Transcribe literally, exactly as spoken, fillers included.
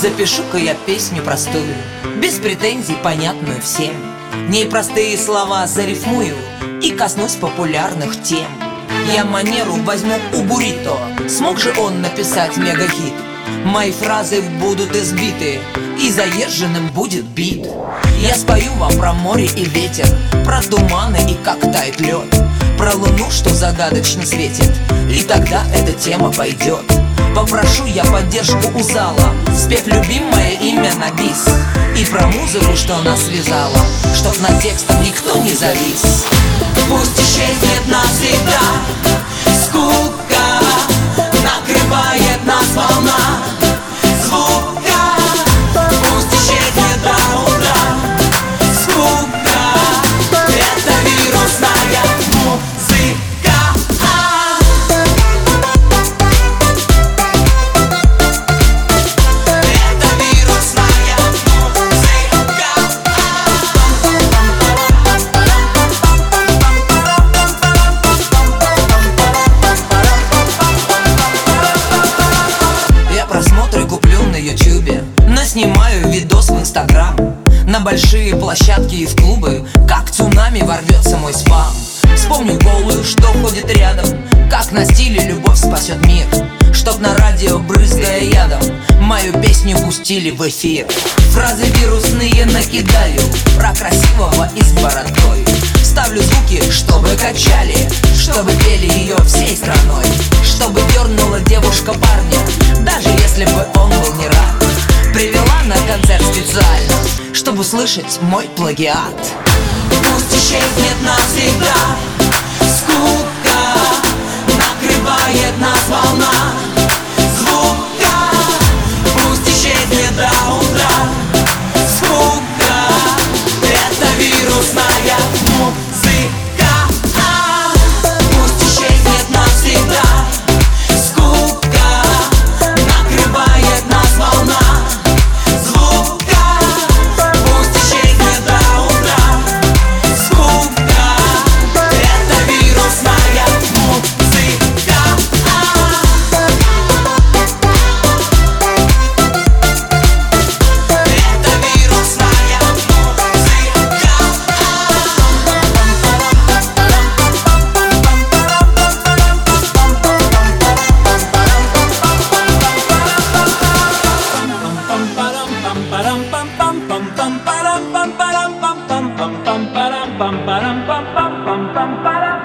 Запишу-ка я песню простую, без претензий, понятную всем. В ней простые слова зарифмую и коснусь популярных тем. Я манеру возьму у Бурито, смог же он написать мегахит. Мои фразы будут избиты, и заезженным будет бит. Я спою вам про море и ветер, про туманы и как тает лед, про луну, что загадочно светит, и тогда эта тема пойдет. Попрошу я поддержку у зала, спев любимое имя на бис, и про музыку, что нас связала, чтоб над текстом никто не завис. Пусть исчезнет навсегда скука, накрывает нас волна звука. Пусть исчезнет до утра скука, это вирусная музыка. Это вирусная музыка. Я просмотры куплю на ютубе, наснимаю видос в инстаграм, на большие площадки и в клубы, как цунами ворвется мой спам. Вспомню голую, что ходит рядом, как на стиле любовь спасет мир, чтоб на радио, брызгая ядом, мою песню пустили в эфир. Фразы вирусные накидаю, про красивого и с бородой. Ставлю звуки, чтобы качали, чтобы пели ее всей страной, чтобы дернула девушка парня, даже если бы он был не рад. Привела на концерт специально, чтобы услышать мой плагиат. Пусть исчезнет навсегда скука, накрывает нас волна звука. Пусть исчезнет до утра скука, это вирусная музыка. Пусть исчезнет навсегда скука, накрывает нас волна звука. Пусть исчезнет до утра скука, это вирусная музыка. Это вирусная Pam pam pam pam pam pam pam pam pam pam pam pam pam pam pam pam pam.